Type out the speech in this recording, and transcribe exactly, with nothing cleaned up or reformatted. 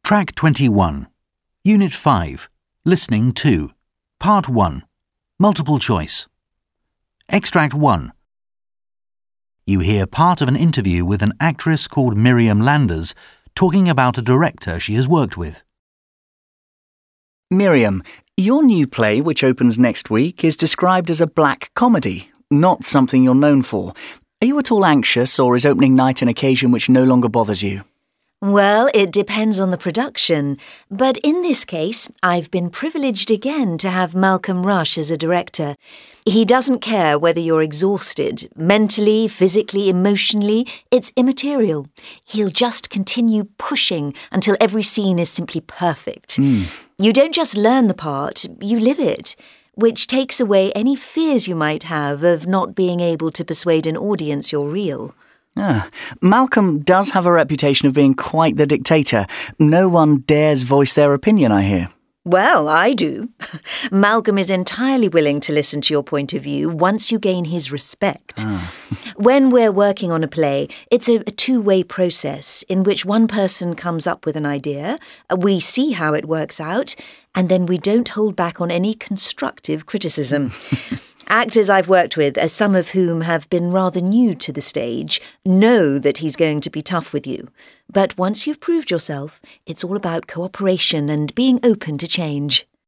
Track twenty-one. Unit five. Listening two. Part one. Multiple choice. Extract one. You hear part of an interview with an actress called Miriam Landers talking about a director she has worked with. Miriam, your new play, which opens next week, is described as a black comedy, not something you're known for. Are you at all anxious, or is opening night an occasion which no longer bothers you? Well, it depends on the production, but in this case, I've been privileged again to have Malcolm Rush as a director. He doesn't care whether you're exhausted, mentally, physically, emotionally, it's immaterial. He'll just continue pushing until every scene is simply perfect. Mm. You don't just learn the part, you live it, which takes away any fears you might have of not being able to persuade an audience you're real. Ah, Malcolm does have a reputation of being quite the dictator. No one dares voice their opinion, I hear. Well, I do. Malcolm is entirely willing to listen to your point of view once you gain his respect. Ah. When we're working on a play, it's a, a two-way process in which one person comes up with an idea, we see how it works out, and then we don't hold back on any constructive criticism. Actors I've worked with, as some of whom have been rather new to the stage, know that he's going to be tough with you. But once you've proved yourself, it's all about cooperation and being open to change.